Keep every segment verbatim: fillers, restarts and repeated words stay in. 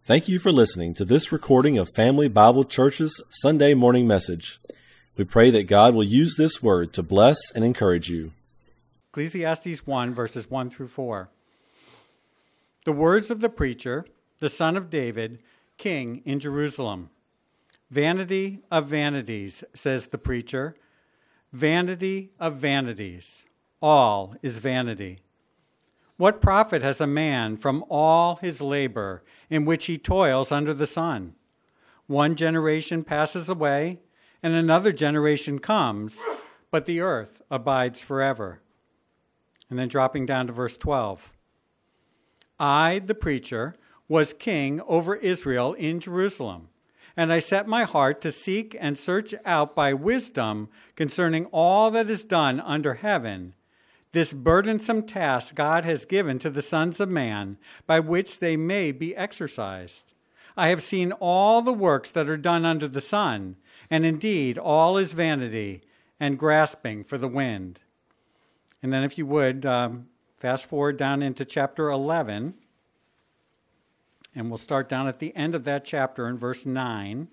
Thank you for listening to this recording of Family Bible Church's Sunday morning message. We pray that God will use this word to bless and encourage you. Ecclesiastes one, verses one through four. The words of the preacher, the son of David, king in Jerusalem. Vanity of vanities, says the preacher. Vanity of vanities. All is vanity. What profit has a man from all his labor in which he toils under the sun? One generation passes away, and another generation comes, but the earth abides forever. And then dropping down to verse twelve. I, the preacher, was king over Israel in Jerusalem, and I set my heart to seek and search out by wisdom concerning all that is done under heaven, this burdensome task God has given to the sons of man, by which they may be exercised. I have seen all the works that are done under the sun, and indeed all is vanity and grasping for the wind. And then if you would, um, fast forward down into chapter eleven, and we'll start down at the end of that chapter in verse nine.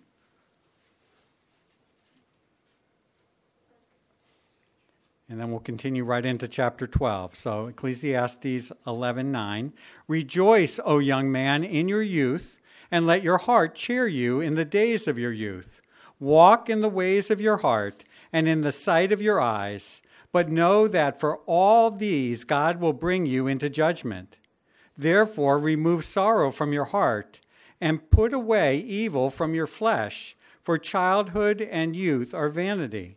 And then we'll continue right into chapter twelve. So Ecclesiastes eleven nine. Rejoice, O young man, in your youth, and let your heart cheer you in the days of your youth. Walk in the ways of your heart and in the sight of your eyes, but know that for all these God will bring you into judgment. Therefore remove sorrow from your heart and put away evil from your flesh, for childhood and youth are vanity.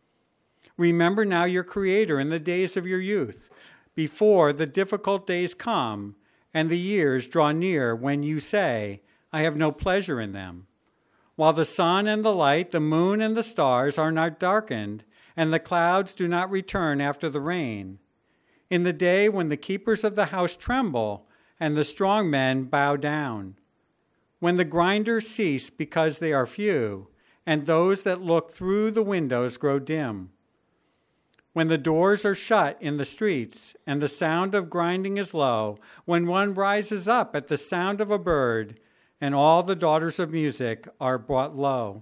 Remember now your Creator in the days of your youth, before the difficult days come and the years draw near when you say, I have no pleasure in them. While the sun and the light, the moon and the stars are not darkened, and the clouds do not return after the rain. In the day when the keepers of the house tremble and the strong men bow down. When the grinders cease because they are few, and those that look through the windows grow dim. When the doors are shut in the streets, and the sound of grinding is low, when one rises up at the sound of a bird, and all the daughters of music are brought low.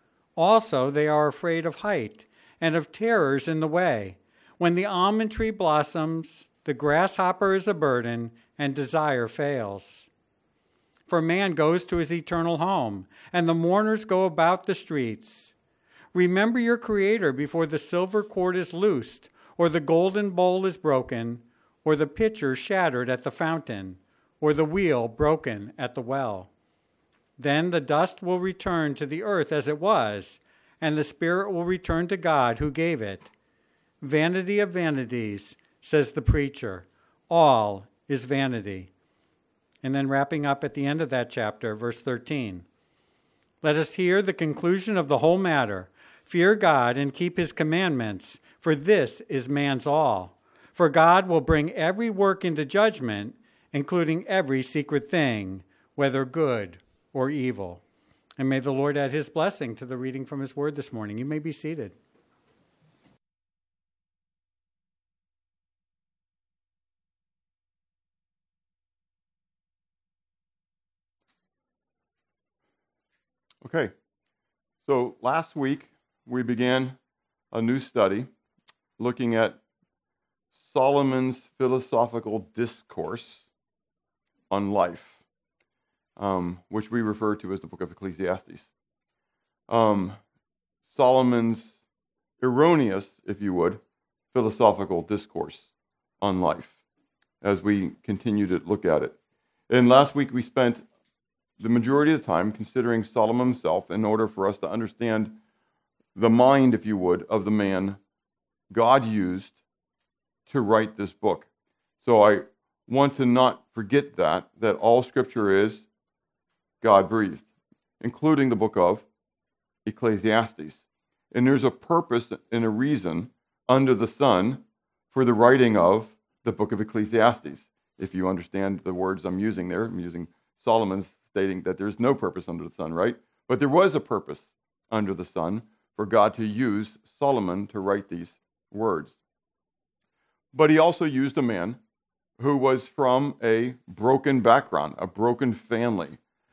Also they are afraid of height, and of terrors in the way. When the almond tree blossoms, the grasshopper is a burden, and desire fails. For man goes to his eternal home, and the mourners go about the streets. Remember your Creator before the silver cord is loosed, or the golden bowl is broken, or the pitcher shattered at the fountain, or the wheel broken at the well. Then the dust will return to the earth as it was, and the spirit will return to God who gave it. Vanity of vanities, says the preacher. All is vanity. And then wrapping up at the end of that chapter, verse thirteen. Let us hear the conclusion of the whole matter. Fear God and keep his commandments, for this is man's all. For God will bring every work into judgment, including every secret thing, whether good or evil. And may the Lord add his blessing to the reading from his word this morning. You may be seated. Okay, so last week we began a new study looking at Solomon's philosophical discourse on life, um, which we refer to as the book of Ecclesiastes. Um, Solomon's erroneous, if you would, philosophical discourse on life as we continue to look at it. And last week we spent the majority of the time considering Solomon himself in order for us to understand the mind, if you would, of the man God used to write this book. So I want to not forget that, that all Scripture is God-breathed, including the book of Ecclesiastes. And there's a purpose and a reason under the sun for the writing of the book of Ecclesiastes. If you understand the words I'm using there, I'm using Solomon's stating that there's no purpose under the sun, right? But there was a purpose under the sun for God to use Solomon to write these words. But he also used a man who was from a broken background, a broken family,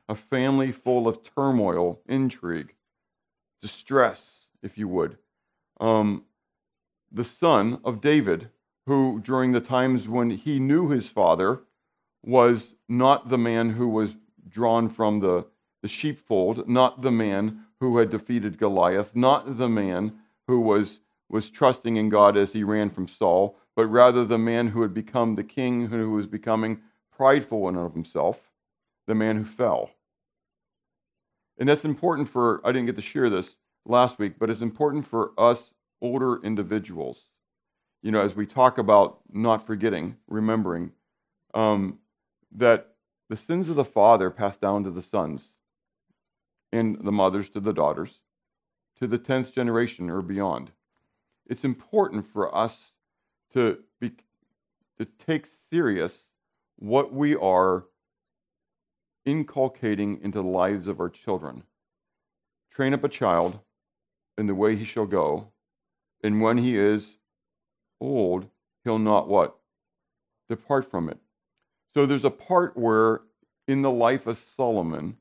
a family full of turmoil, intrigue, distress, if you would. Um, the son of David, who during the times when he knew his father was not the man who was drawn from the, the sheepfold, not the man who had defeated Goliath, not the man who was, was trusting in God as he ran from Saul, but rather the man who had become the king, who was becoming prideful in and of himself, the man who fell. And that's important for, I didn't get to share this last week, but it's important for us older individuals. You know, as we talk about not forgetting, remembering, um, that the sins of the father pass down to the sons, and the mothers to the daughters, to the tenth generation or beyond. It's important for us to be, to take serious what we are inculcating into the lives of our children. Train up a child in the way he shall go, and when he is old, he'll not what? Depart from it. So there's a part where in the life of Solomon,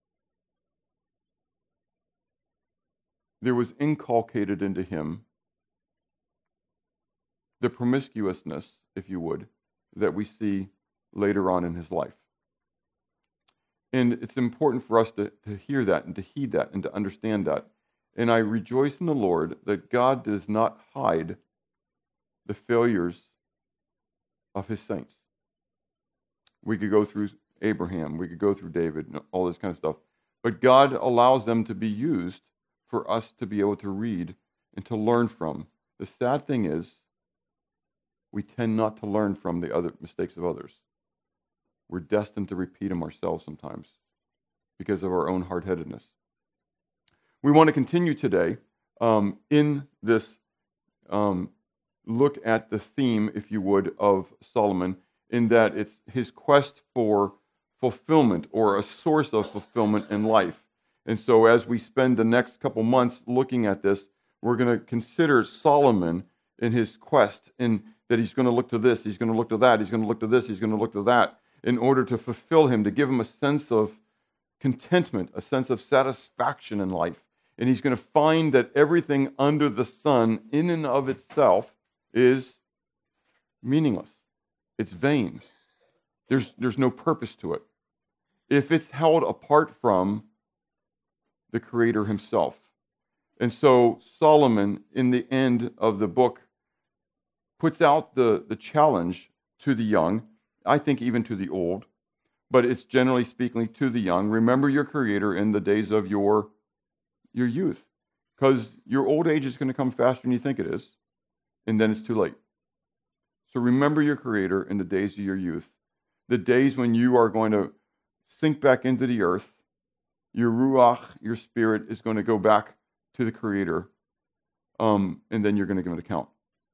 there was inculcated into him the promiscuousness, if you would, that we see later on in his life. And it's important for us to, to hear that and to heed that and to understand that. And I rejoice in the Lord that God does not hide the failures of his saints. We could go through Abraham, we could go through David, and all this kind of stuff. But God allows them to be used for us to be able to read and to learn from. The sad thing is, we tend not to learn from the other mistakes of others. We're destined to repeat them ourselves sometimes because of our own hard-headedness. We want to continue today um, in this um, look at the theme, if you would, of Solomon, in that it's his quest for fulfillment or a source of fulfillment in life. And so as we spend the next couple months looking at this, we're going to consider Solomon in his quest, in that he's going to look to this, he's going to look to that, he's going to look to this, he's going to look to that, in order to fulfill him, to give him a sense of contentment, a sense of satisfaction in life. And he's going to find that everything under the sun, in and of itself, is meaningless. It's vain. There's, there's no purpose to it if it's held apart from the Creator himself. And so Solomon, in the end of the book, puts out the, the challenge to the young, I think even to the old, but it's generally speaking to the young. Remember your Creator in the days of your, your youth, because your old age is going to come faster than you think it is, and then it's too late. So remember your Creator in the days of your youth, the days when you are going to sink back into the earth. Your ruach, your spirit, is going to go back to the Creator, um, and then you're going to give an account.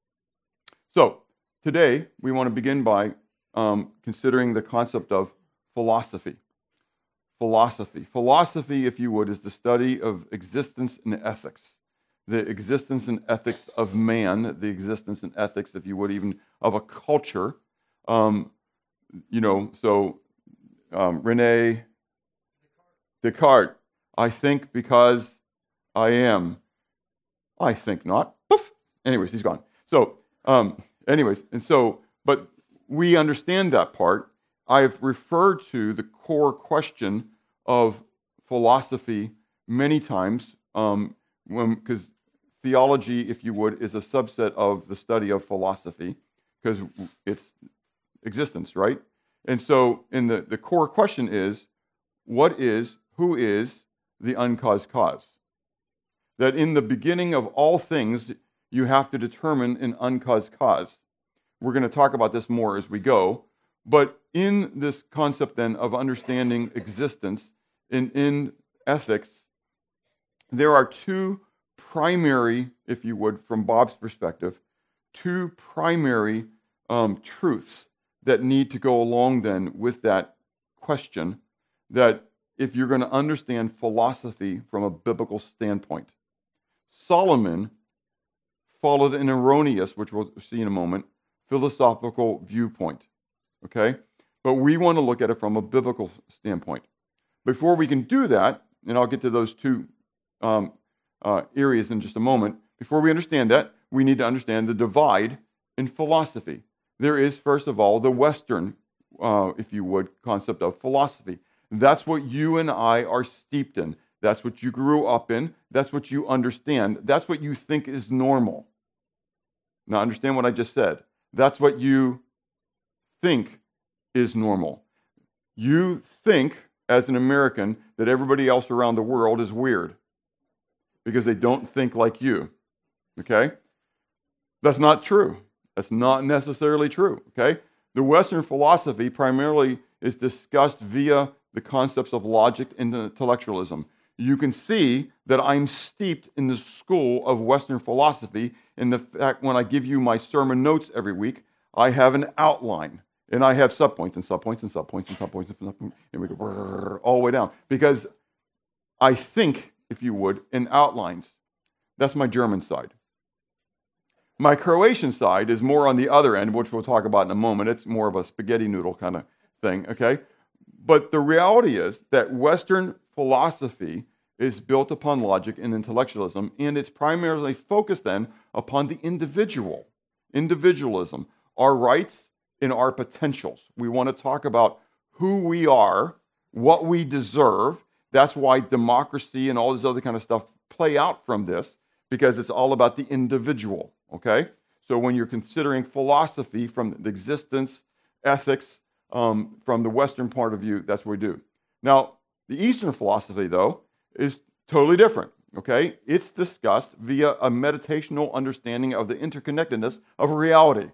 So today we want to begin by um, considering the concept of philosophy. Philosophy. Philosophy, if you would, is the study of existence and ethics. The existence and ethics of man, the existence and ethics, if you would, even of a culture. Um, you know, so um, Rene Descartes, I think because I am. I think not. Poof. Anyways, he's gone. So, um, anyways, and so, but we understand that part. I've referred to the core question of philosophy many times, um, when because theology, if you would, is a subset of the study of philosophy, because it's existence, right? And so, in the, the core question is, what is, who is the uncaused cause? That in the beginning of all things, you have to determine an uncaused cause. We're going to talk about this more as we go, but in this concept then of understanding existence and in ethics, there are two primary, if you would, from Bob's perspective, two primary um, truths that need to go along then with that question, that if you're going to understand philosophy from a biblical standpoint. Solomon followed an erroneous, which we'll see in a moment, philosophical viewpoint, okay? But we want to look at it from a biblical standpoint. before we can do that, and I'll get to those two um, uh, areas in just a moment, before we understand that, we need to understand the divide in philosophy. There is, first of all, the Western, uh, if you would, concept of philosophy. That's what you and I are steeped in. That's what you grew up in. That's what you understand. That's what you think is normal. Now, understand what I just said. That's what you think is normal. You think, as an American, that everybody else around the world is weird because they don't think like you. Okay? That's not true. That's not necessarily true. Okay? The Western philosophy primarily is discussed via the concepts of logic and intellectualism. You can see that I'm steeped in the school of Western philosophy. In the fact, when I give you my sermon notes every week, I have an outline, and I have subpoints and subpoints and subpoints and subpoints and subpoints, and we go all the way down because I think, if you would, in outlines. That's my German side. My Croatian side is more on the other end, which we'll talk about in a moment. It's more of a spaghetti noodle kind of thing, okay? But the reality is that Western philosophy is built upon logic and intellectualism, and it's primarily focused then upon the individual, individualism, our rights and our potentials. We want to talk about who we are, what we deserve. That's why democracy and all this other kind of stuff play out from this, because it's all about the individual, okay? So when you're considering philosophy from the existence, ethics, um, from the Western part of view, that's what we do. Now, the Eastern philosophy, though, is totally different, okay? It's discussed via a meditational understanding of the interconnectedness of reality.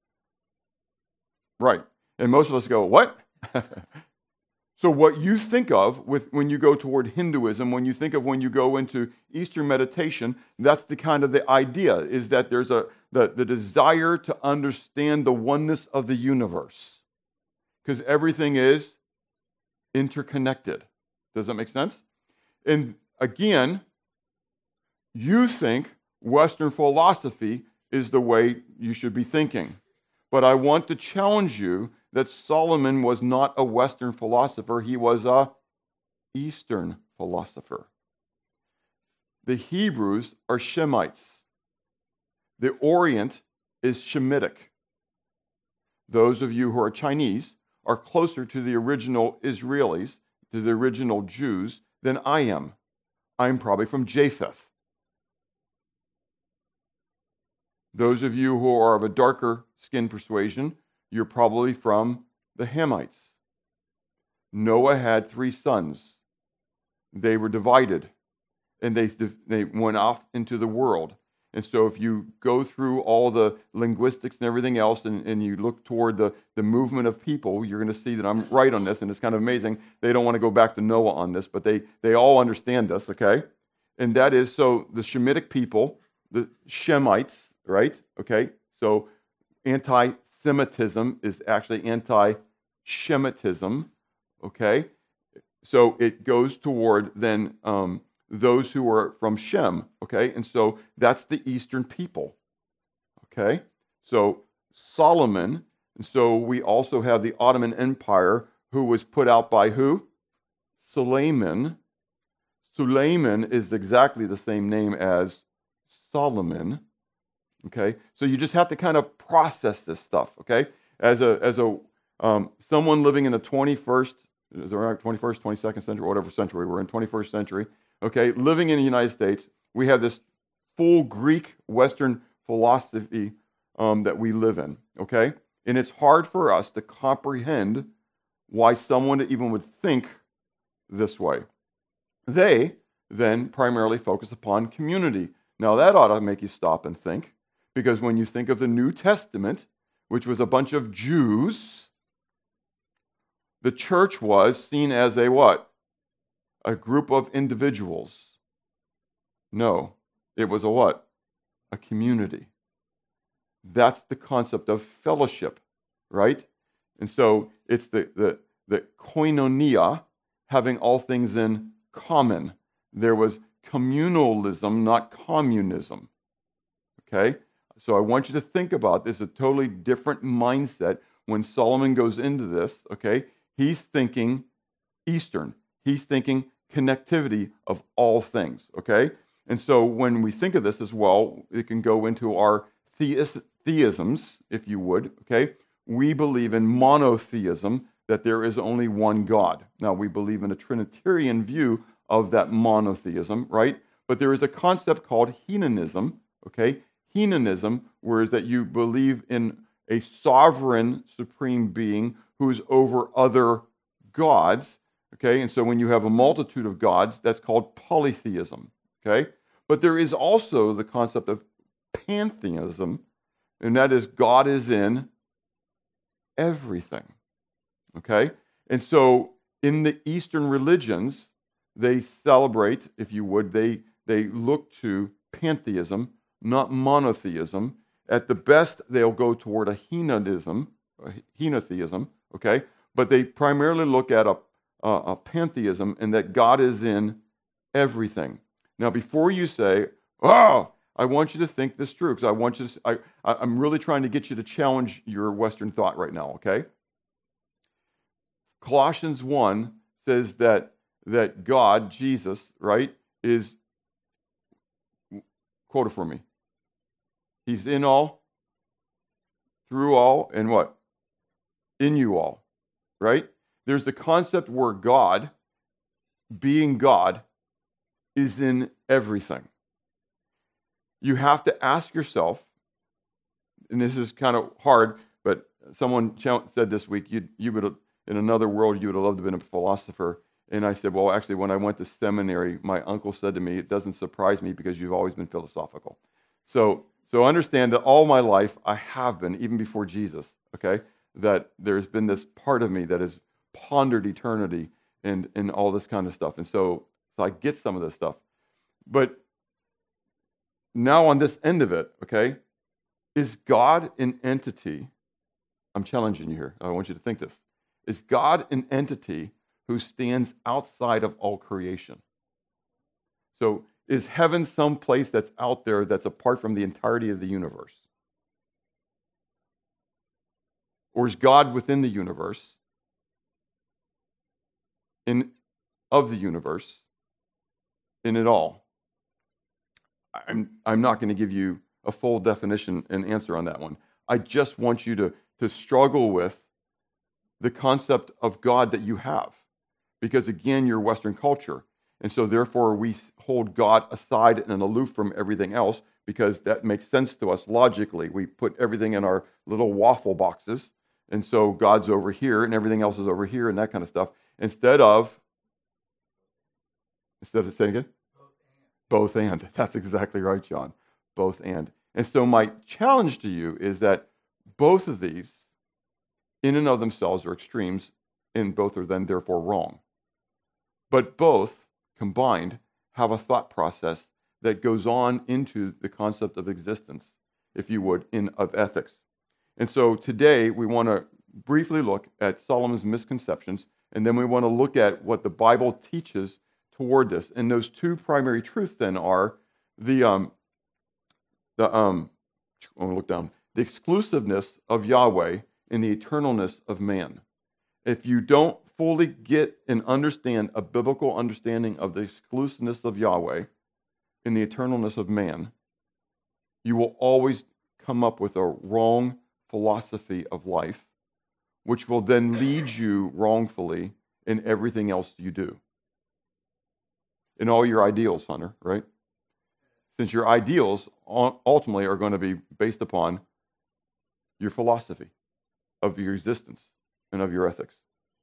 Right. And most of us go, what? So what you think of with when you go toward Hinduism, when you think of when you go into Eastern meditation, that's the kind of the idea, is that there's a the, the desire to understand the oneness of the universe. Because everything is interconnected. Does that make sense? And again, you think Western philosophy is the way you should be thinking. But I want to challenge you that Solomon was not a Western philosopher. He was a Eastern philosopher. The Hebrews are Shemites. The Orient is Shemitic. Those of you who are Chinese are closer to the original Israelis, to the original Jews, than I am. I'm probably from Japheth. Those of you who are of a darker skin persuasion, you're probably from the Hamites. Noah had three sons. They were divided, and they, they went off into the world. And so if you go through all the linguistics and everything else, and, and you look toward the, the movement of people, you're going to see that I'm right on this, and it's kind of amazing. They don't want to go back to Noah on this, but they, they all understand this, okay? And that is, so the Shemitic people, the Shemites, right? Okay, so anti-Semitism is actually anti-Shemitism, okay? So it goes toward then um, those who are from Shem, okay? And so that's the Eastern people, okay? So Solomon, and so we also have the Ottoman Empire, who was put out by who? Suleiman. Suleiman is exactly the same name as Solomon. Okay, so you just have to kind of process this stuff. Okay, as a as a um, someone living in the twenty-first, is it around twenty-first, twenty-second century, whatever century we're in, twenty-first century. Okay, living in the United States, we have this full Greek Western philosophy um, that we live in. Okay, and it's hard for us to comprehend why someone even would think this way. They then primarily focus upon community. Now that ought to make you stop and think. Because when you think of the New Testament, which was a bunch of Jews, the church was seen as a what? A group of individuals. No, it was a what? A community. That's the concept of fellowship, right? And so it's the, the, the koinonia, having all things in common. There was communalism, not communism. Okay? So I want you to think about this, a totally different mindset when Solomon goes into this, okay? He's thinking Eastern. He's thinking connectivity of all things, okay? And so when we think of this as well, it can go into our theist, theisms, if you would, okay? We believe in monotheism, that there is only one God. Now, we believe in a Trinitarian view of that monotheism, right? But there is a concept called hedonism, okay? Hedonism, whereas that you believe in a sovereign supreme being who is over other gods, okay? And so when you have a multitude of gods, that's called polytheism, okay? But there is also the concept of pantheism, and that is God is in everything, okay? And so in the Eastern religions, they celebrate, if you would, they, they look to pantheism, not monotheism. At the best, they'll go toward a henotheism, a henotheism, okay? But they primarily look at a, a, a pantheism and that God is in everything. Now, before you say, oh, I want you to think this through, because I want you to, I, I'm really trying to get you to challenge your Western thought right now, okay? Colossians one says that, that God, Jesus, right, is, quote it for me, He's in all, through all, and what? In you all, right? There's the concept where God, being God, is in everything. You have to ask yourself, and this is kind of hard, but someone said this week, you, you would, in another world, you would have loved to have been a philosopher. And I said, well, actually, when I went to seminary, my uncle said to me, it doesn't surprise me because you've always been philosophical. So, so understand that all my life, I have been, even before Jesus, okay, that there's been this part of me that has pondered eternity and, and all this kind of stuff. And so, so I get some of this stuff. But now on this end of it, okay, is God an entity? I'm challenging you here. I want you to think this. Is God an entity who stands outside of all creation? So is heaven some place that's out there that's apart from the entirety of the universe? Or is God within the universe, in of the universe, in it all? I'm, I'm not going to give you a full definition and answer on that one. I just want you to, to struggle with the concept of God that you have. Because again, you're Western culture. And so therefore we hold God aside and aloof from everything else because that makes sense to us logically. We put everything in our little waffle boxes. And so God's over here and everything else is over here and that kind of stuff. Instead of, instead of saying it? Both and. That's exactly right, John. Both and. And so my challenge to you is that both of these, in and of themselves, are extremes, and both are then therefore wrong. But both, combined, have a thought process that goes on into the concept of existence, if you would, in of ethics. And so today we want to briefly look at Solomon's misconceptions, and then we want to look at what the Bible teaches toward this. And those two primary truths then are the um the um I'm gonna look down the exclusiveness of Yahweh and the eternalness of man. If you don't fully get and understand a biblical understanding of the exclusiveness of Yahweh and the eternalness of man, you will always come up with a wrong philosophy of life, which will then lead you wrongfully in everything else you do. In all your ideals, Hunter, right? Since your ideals ultimately are going to be based upon your philosophy of your existence and of your ethics.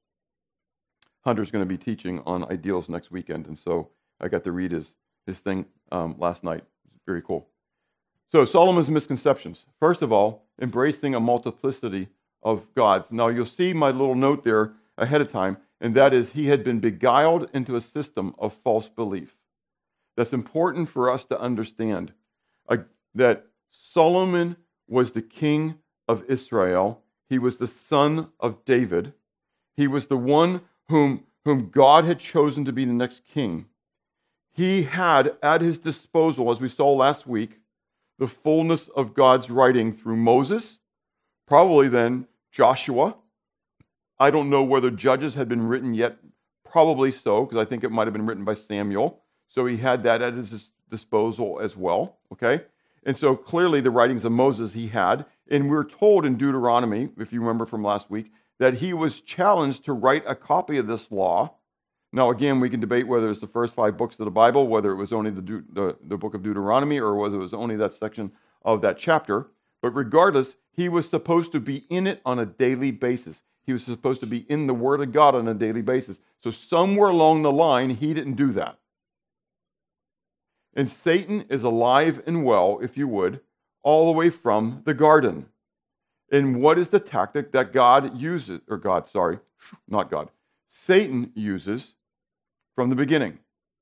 Hunter's going to be teaching on ideals next weekend, and so I got to read his, his thing um, last night. It's very cool. So Solomon's misconceptions. First of all, embracing a multiplicity of gods. Now you'll see my little note there ahead of time, and that is he had been beguiled into a system of false belief. That's important for us to understand, uh, that Solomon was the king of Israel. He was the son of David. He was the one whom, whom God had chosen to be the next king. He had at his disposal, as we saw last week, the fullness of God's writing through Moses, probably then Joshua. I don't know whether Judges had been written yet Probably so, because I think it might have been written by Samuel. So he had that at his disposal as well, okay? And so clearly the writings of Moses he had, and we're told in Deuteronomy, if you remember from last week, that he was challenged to write a copy of this law. Now, again, we can debate whether it's the first five books of the Bible, whether it was only the, De- the, the book of Deuteronomy, or whether it was only that section of that chapter. But regardless, he was supposed to be in it on a daily basis. He was supposed to be in the Word of God on a daily basis. So somewhere along the line, he didn't do that. And Satan is alive and well, if you would, all the way from the garden. And what is the tactic that God uses, or God, sorry, not God, Satan uses from the beginning?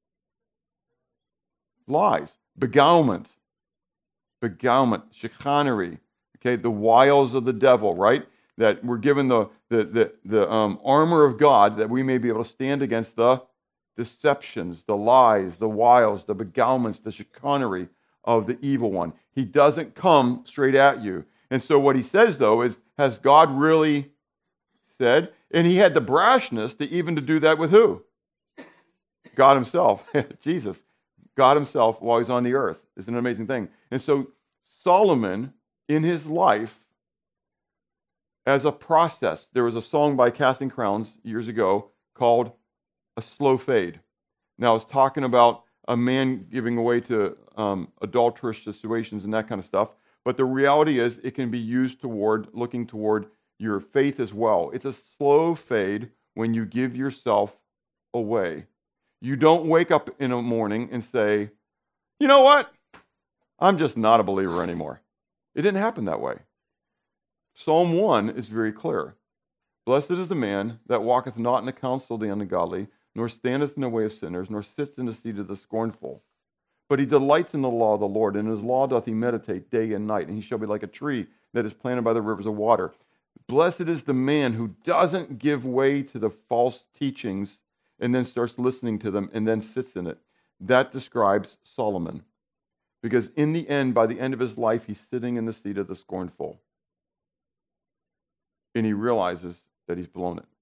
Lies, beguilement, beguilement, chicanery, okay, the wiles of the devil, right? That we're given the, the, the, the um, armor of God that we may be able to stand against the deceptions, the lies, the wiles, the beguilements, the chicanery of the evil one. He doesn't come straight at you. And so what he says, though, is, has God really said? And he had the brashness to even to do that with who? God himself, Jesus. God himself while he's on the earth. It's an amazing thing. And so Solomon, in his life, as a process, there was a song by Casting Crowns years ago called A Slow Fade. Now, it's talking about a man giving away to um, adulterous situations and that kind of stuff. But the reality is it can be used toward, looking toward your faith as well. It's a slow fade when you give yourself away. You don't wake up in a morning and say, you know what? I'm just not a believer anymore. It didn't happen that way. Psalm one is very clear. Blessed is the man that walketh not in the counsel of the ungodly, nor standeth in the way of sinners, nor sits in the seat of the scornful. But he delights in the law of the Lord, and in his law doth he meditate day and night, and he shall be like a tree that is planted by the rivers of water. Blessed is the man who doesn't give way to the false teachings and then starts listening to them and then sits in it. That describes Solomon. Because in the end, by the end of his life, he's sitting in the seat of the scornful. And he realizes that he's blown it.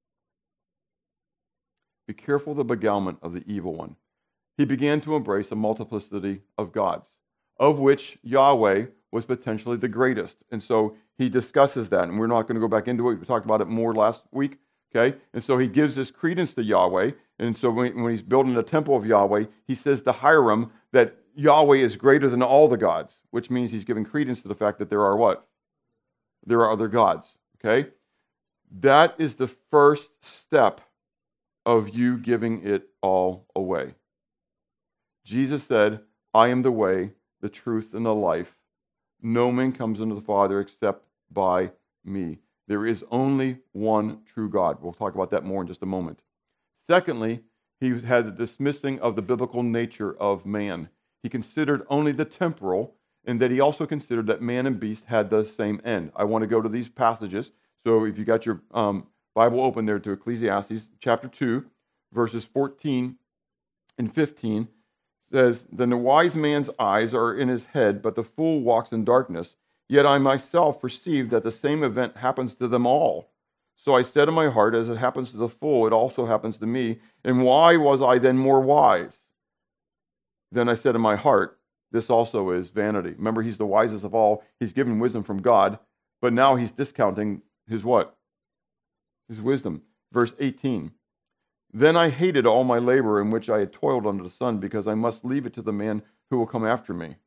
Be careful of the beguilement of the evil one. He began to embrace a multiplicity of gods, of which Yahweh was potentially the greatest. And so he discusses that, and we're not going to go back into it. We talked about it more last week, okay? And so he gives this credence to Yahweh, and so when, when he's building a temple of Yahweh, he says to Hiram that Yahweh is greater than all the gods, which means he's giving credence to the fact that there are what? There are other gods, okay? That is the first step of you giving it all away. Jesus said, I am the way, the truth, and the life. No man comes unto the Father except by me. There is only one true God. We'll talk about that more in just a moment. Secondly, he had the dismissing of the biblical nature of man. He considered only the temporal, and that he also considered that man and beast had the same end. I want to go to these passages. So if you got your um, Bible open there to Ecclesiastes chapter two, verses fourteen and fifteen, says, Then the wise man's eyes are in his head, but the fool walks in darkness. Yet I myself perceive that the same event happens to them all. So I said in my heart, as it happens to the fool, it also happens to me. And why was I then more wise? Then I said in my heart, this also is vanity. Remember, he's the wisest of all. He's given wisdom from God, but now he's discounting his what? His wisdom. Verse eighteen. Then I hated all my labor in which I had toiled under the sun, because I must leave it to the man who will come after me.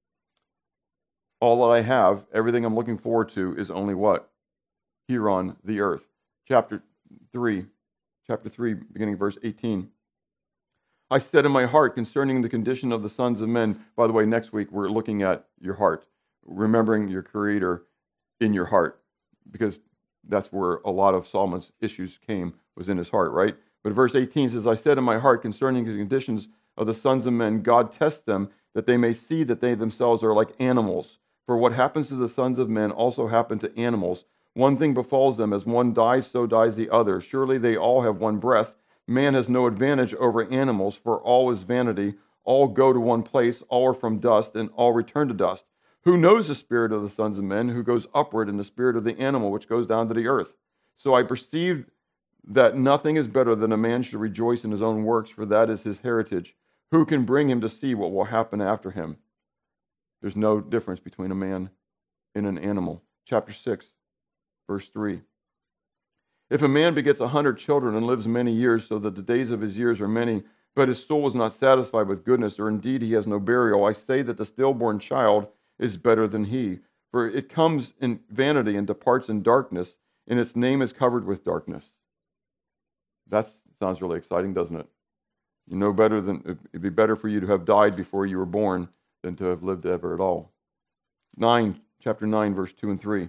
All that I have, everything I'm looking forward to, is only what? Here on the earth. Chapter three, chapter three, beginning verse eighteen. I said in my heart concerning the condition of the sons of men. By the way, next week we're looking at your heart, remembering your Creator in your heart, because that's where a lot of Solomon's issues came, was in his heart, right? But verse eighteen says, I said in my heart concerning the conditions of the sons of men, God tests them, that they may see that they themselves are like animals. For what happens to the sons of men also happened to animals. One thing befalls them, as one dies, so dies the other. Surely they all have one breath. Man has no advantage over animals, for all is vanity. All go to one place, all are from dust, and all return to dust. Who knows the spirit of the sons of men, who goes upward, and the spirit of the animal which goes down to the earth? So I perceived that nothing is better than a man should rejoice in his own works, for that is his heritage. Who can bring him to see what will happen after him? There's no difference between a man and an animal. Chapter six, verse three. If a man begets a hundred children and lives many years, so that the days of his years are many, but his soul is not satisfied with goodness, or indeed he has no burial, I say that the stillborn child is better than he. For it comes in vanity and departs in darkness, and its name is covered with darkness. That sounds really exciting, doesn't it? You know better than it'd be better for you to have died before you were born than to have lived ever at all. Nine, chapter nine, verse two and three.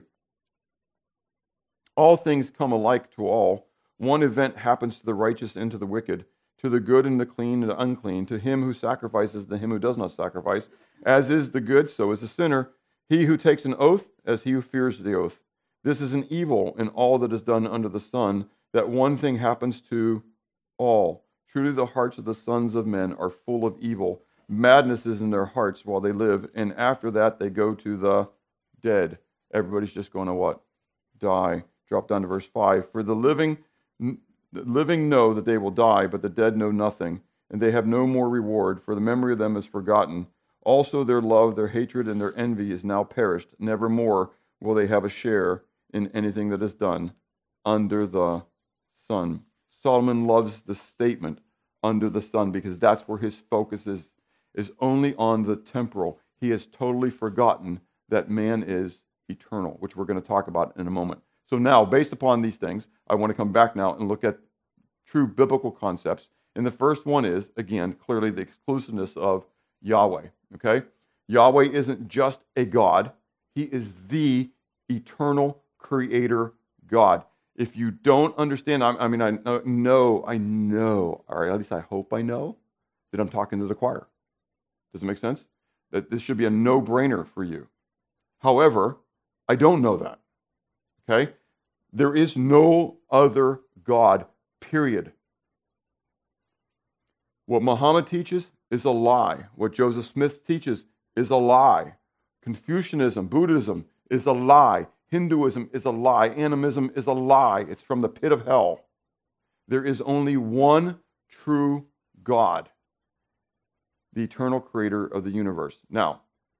All things come alike to all. One event happens to the righteous and to the wicked, to the good and the clean and the unclean, to him who sacrifices and to him who does not sacrifice. As is the good, so is the sinner. He who takes an oath, as he who fears the oath. This is an evil in all that is done under the sun, that one thing happens to all. Truly the hearts of the sons of men are full of evil. Madness is in their hearts while they live, and after that they go to the dead. Everybody's just going to what? Die. Drop down to verse five. For the living, the living know that they will die, but the dead know nothing, and they have no more reward, for the memory of them is forgotten. Also their love, their hatred, and their envy is now perished. Nevermore will they have a share in anything that is done under the sun. Solomon loves the statement, under the sun, because that's where his focus is, is only on the temporal. He has totally forgotten that man is eternal, which we're going to talk about in a moment. So now, based upon these things, I want to come back now and look at true biblical concepts. And the first one is, again, clearly the exclusiveness of Yahweh. Okay? Yahweh isn't just a God. He is the eternal creator God. If you don't understand, I, I mean, I know, I know, or at least I hope I know, that I'm talking to the choir. Does it make sense? That this should be a no-brainer for you. However, I don't know that. Okay? There is no other God, period. What Muhammad teaches is a lie. What Joseph Smith teaches is a lie. Confucianism, Buddhism is a lie. Hinduism is a lie. Animism is a lie. It's from the pit of hell. There is only one true God, the eternal creator of the universe. Now,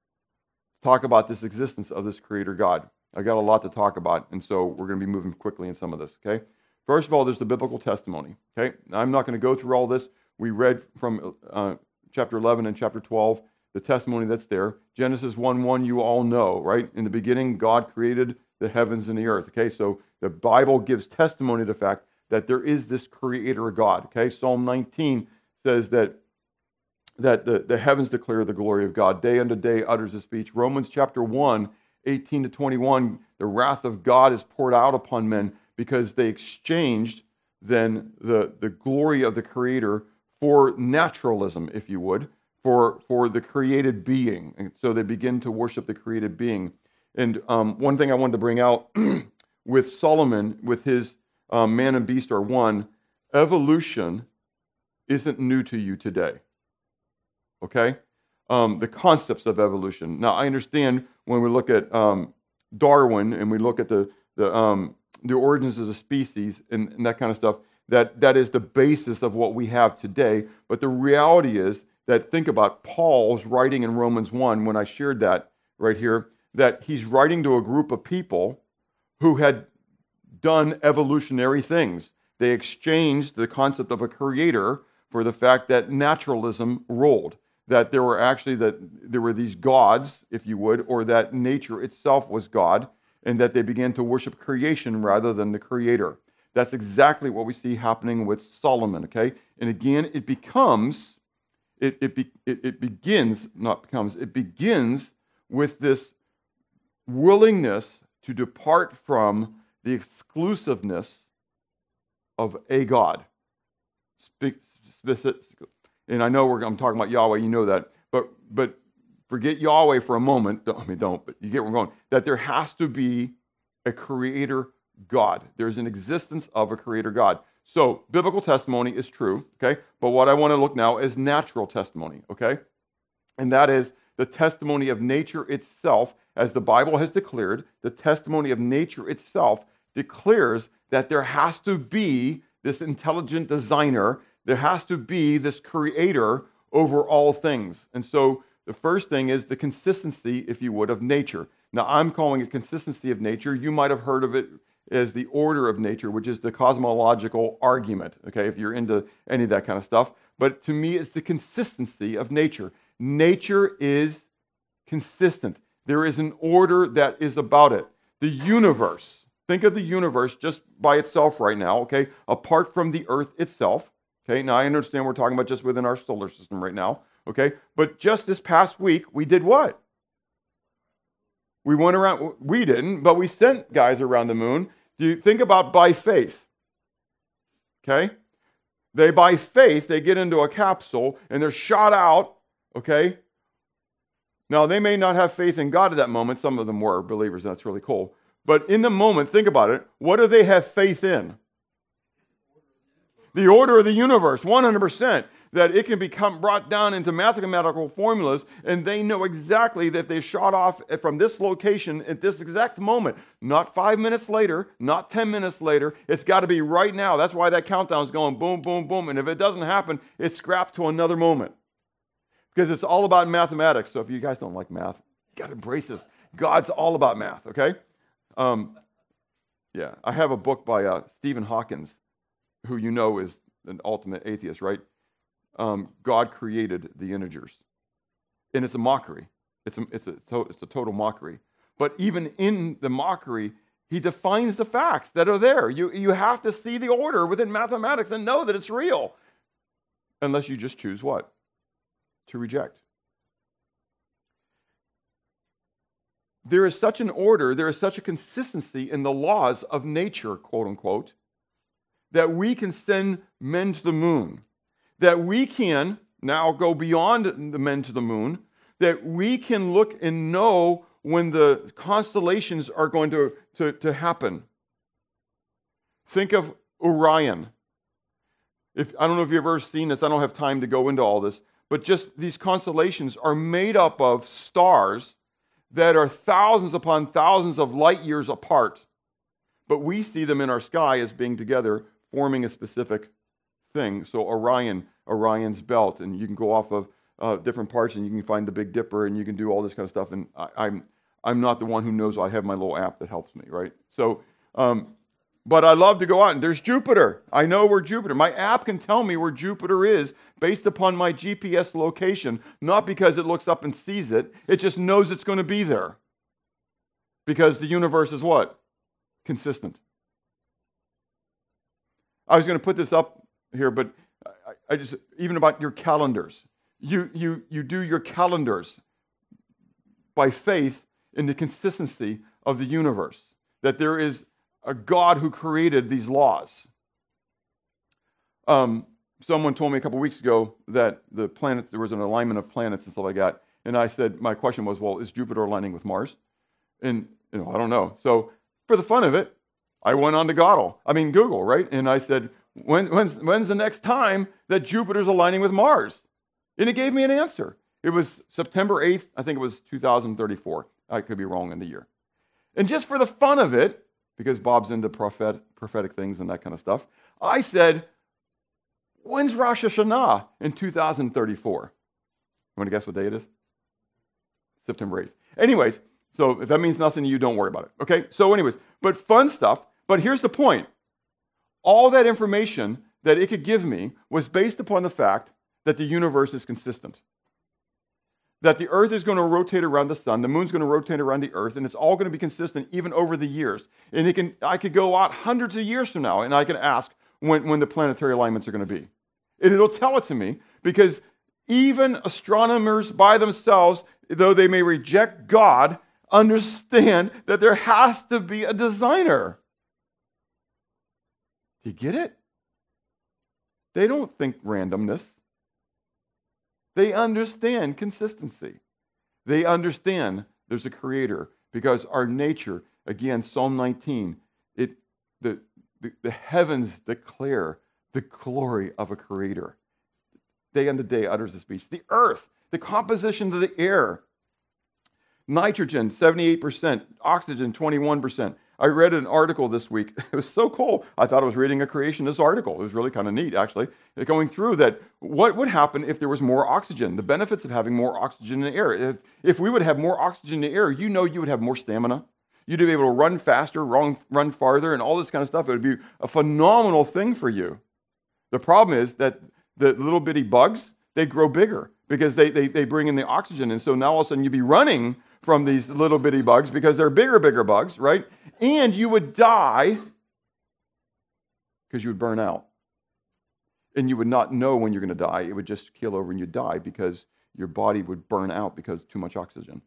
talk about this existence of this creator God. I got a lot to talk about, and so we're going to be moving quickly in some of this, okay? First of all, there's the biblical testimony, okay? I'm not going to go through all this. We read from uh, chapter eleven and chapter twelve, the testimony that's there. Genesis one one, you all know, right? In the beginning, God created the heavens and the earth, okay? So the Bible gives testimony to the fact that there is this creator God, okay? Psalm nineteen says that that the, the heavens declare the glory of God. Day unto day utters his speech. Romans chapter one, eighteen to twenty-one, the wrath of God is poured out upon men because they exchanged then the, the glory of the creator for naturalism, if you would, for, for the created being. And so they begin to worship the created being. And um, one thing I wanted to bring out with Solomon, with his um, man and beast are one, evolution isn't new to you today. Okay? Um, the concepts of evolution. Now, I understand when we look at um, Darwin and we look at the the, um, the origins of the species and, and that kind of stuff, that that is the basis of what we have today. But the reality is that, think about Paul's writing in Romans one, when I shared that right here, that he's writing to a group of people who had done evolutionary things. They exchanged the concept of a creator for the fact that naturalism rolled. That there were actually that there were these gods, if you would, or that nature itself was God, and that they began to worship creation rather than the creator. That's exactly what we see happening with Solomon, okay? And again, it becomes, it it, be, it, it begins, not becomes, it begins with this willingness to depart from the exclusiveness of a God. Speak, specific, and I know we're, I'm talking about Yahweh, you know that, but but forget Yahweh for a moment. Don't, I mean, don't, but you get where I'm going. That there has to be a creator God. There's an existence of a creator God. So biblical testimony is true, okay? But what I want to look now is natural testimony, okay? And that is the testimony of nature itself, as the Bible has declared. The testimony of nature itself declares that there has to be this intelligent designer, there has to be this creator over all things. And so the first thing is the consistency, if you would, of nature. Now, I'm calling it consistency of nature. You might have heard of it as the order of nature, which is the cosmological argument, okay, if you're into any of that kind of stuff. But to me, it's the consistency of nature. Nature is consistent. There is an order that is about it. The universe, think of the universe just by itself right now, okay, apart from the earth itself. Okay, now I understand we're talking about just within our solar system right now, okay, but just this past week, we did what? We went around, we didn't, but we sent guys around the moon. Do you think about by faith? Okay? They, by faith, they get into a capsule and they're shot out, okay? Now, they may not have faith in God at that moment. Some of them were believers, and that's really cool. But in the moment, think about it. What do they have faith in? The order of the universe, one hundred percent. That it can become brought down into mathematical formulas, and they know exactly that they shot off from this location at this exact moment. Not five minutes later, not ten minutes later. It's got to be right now. That's why that countdown is going boom, boom, boom. And if it doesn't happen, it's scrapped to another moment. Because it's all about mathematics. So if you guys don't like math, you got to embrace this. God's all about math, okay? Um, yeah, I have a book by uh, Stephen Hawkins, who you know is an ultimate atheist, right? Um, God created the integers. And it's a mockery. It's a, it's, a, it's a total mockery. But even in the mockery, he defines the facts that are there. You, you have to see the order within mathematics and know that it's real. Unless you just choose what? To reject. There is such an order, there is such a consistency in the laws of nature, quote unquote, that we can send men to the moon, that we can now go beyond the men to the moon, that we can look and know when the constellations are going to, to, to happen. Think of Orion. If I don't know if you've ever seen this, I don't have time to go into all this, but just these constellations are made up of stars that are thousands upon thousands of light years apart. But we see them in our sky as being together, forming a specific thing. So Orion, Orion's belt, and you can go off of uh, different parts and you can find the Big Dipper and you can do all this kind of stuff. And I, I'm I'm not the one who knows. I have my little app that helps me, right? So, um, but I love to go out and there's Jupiter. I know where Jupiter. My app can tell me where Jupiter is based upon my G P S location, not because it looks up and sees it. It just knows it's going to be there. Because the universe is what? Consistent. I was going to put this up here, but I, I just, even about your calendars. You, you, you do your calendars by faith in the consistency of the universe. That there is a God who created these laws. Um, someone told me a couple weeks ago that the planets, there was an alignment of planets and stuff like that. And I said, my question was, well, is Jupiter aligning with Mars? And, you know, I don't know. So for the fun of it, I went on to Godel, I mean Google, right? And I said, when, when's, when's the next time that Jupiter's aligning with Mars? And it gave me an answer. It was September eighth, I think it was two thousand thirty-four. I could be wrong in the year. And just for the fun of it, because Bob's into prophet, prophetic things and that kind of stuff, I said, when's Rosh Hashanah in two thousand thirty-four? You want to guess what day it is? September eighth. Anyways, so if that means nothing to you, don't worry about it. Okay? So anyways, but fun stuff. But here's the point. All that information that it could give me was based upon the fact that the universe is consistent. That the earth is going to rotate around the sun, the moon's going to rotate around the earth, and it's all going to be consistent even over the years. And it can, I could go out hundreds of years from now, and I can ask when, when the planetary alignments are going to be. And it'll tell it to me, because even astronomers by themselves, though they may reject God, understand that there has to be a designer. Do you get it? They don't think randomness. They understand consistency. They understand there's a creator, because our nature, again, Psalm nineteen, it the, the, the heavens declare the glory of a creator. Day unto day utters the speech. The earth, the composition of the air, nitrogen, seventy-eight percent, oxygen, twenty-one percent. I read an article this week. It was so cool. I thought I was reading a creationist article. It was really kind of neat, actually. Going through that, what would happen if there was more oxygen? The benefits of having more oxygen in the air. If, if we would have more oxygen in the air, you know you would have more stamina. You'd be able to run faster, run, run farther, and all this kind of stuff. It would be a phenomenal thing for you. The problem is that the little bitty bugs, they grow bigger because they, they, they bring in the oxygen. And so now all of a sudden you'd be running from these little bitty bugs because they're bigger, bigger bugs, right? And you would die because you would burn out. And you would not know when you're going to die. It would just keel over and you'd die because your body would burn out because too much oxygen.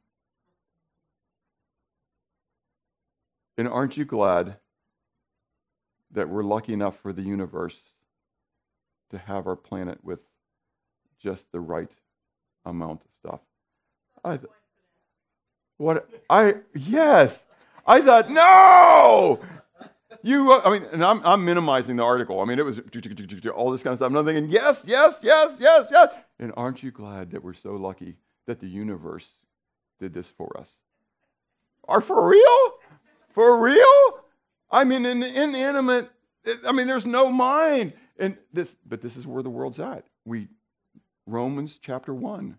And aren't you glad that we're lucky enough for the universe to have our planet with just the right amount of stuff? I th- what I yes, I thought no. You, I mean, and I'm I'm minimizing the article. I mean, it was all this kind of stuff. And I'm thinking, yes, yes, yes, yes, yes. And aren't you glad that we're so lucky that the universe did this for us? Are for real? For real? I mean, in the inanimate. I mean, there's no mind. And this, but this is where the world's at. We, Romans chapter one.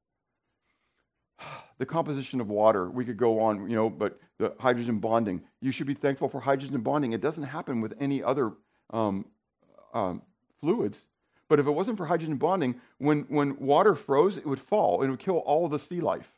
The composition of water, we could go on, you know, but the hydrogen bonding. You should be thankful for hydrogen bonding. It doesn't happen with any other um, um, fluids. But if it wasn't for hydrogen bonding, when, when water froze, it would fall and it would kill all the sea life.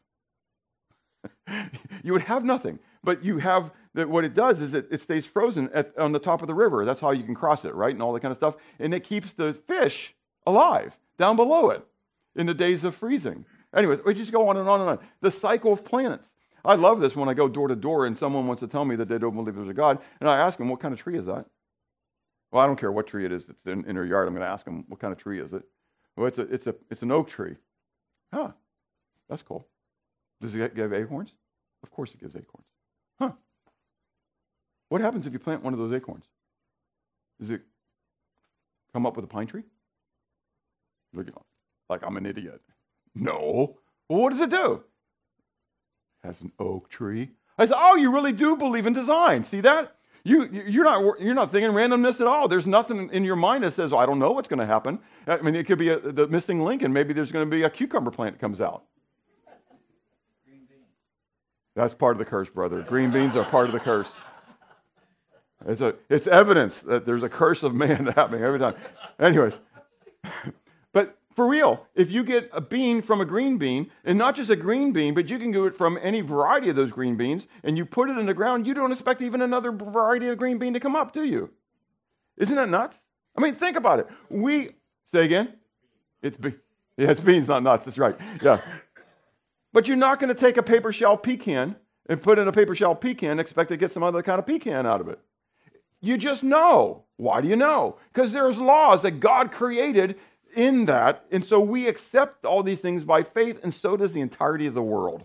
You would have nothing. But you have, that. What it does is it, it stays frozen at, on the top of the river. That's how you can cross it, right? And all that kind of stuff. And it keeps the fish alive down below it in the days of freezing. Anyways, we just go on and on and on. The cycle of planets. I love this when I go door to door and someone wants to tell me that they don't believe there's a God. And I ask them, what kind of tree is that? Well, I don't care what tree it is that's in, in their yard. I'm going to ask them, what kind of tree is it? Well, it's a, it's a, it's an oak tree. Huh, that's cool. Does it give acorns? Of course it gives acorns. Huh. What happens if you plant one of those acorns? Does it come up with a pine tree? Look at, like I'm an idiot. No. Well, what does it do? It has an oak tree. I said, oh, you really do believe in design. See that? You, you're not you're not thinking randomness at all. There's nothing in your mind that says, oh, I don't know what's going to happen. I mean, it could be a, the missing link, and maybe there's going to be a cucumber plant that comes out. Green beans. That's part of the curse, brother. Green beans are part of the curse. It's a it's evidence that there's a curse of man happening every time. Anyways, but for real, if you get a bean from a green bean, and not just a green bean, but you can do it from any variety of those green beans, and you put it in the ground, you don't expect even another variety of green bean to come up, do you? Isn't that nuts? I mean, think about it. We, say again? It's be- yeah, it's beans, not nuts. That's right. Yeah. But you're not going to take a paper shell pecan and put in a paper shell pecan and expect to get some other kind of pecan out of it. You just know. Why do you know? Because there's laws that God created in that, and so we accept all these things by faith, and so does the entirety of the world.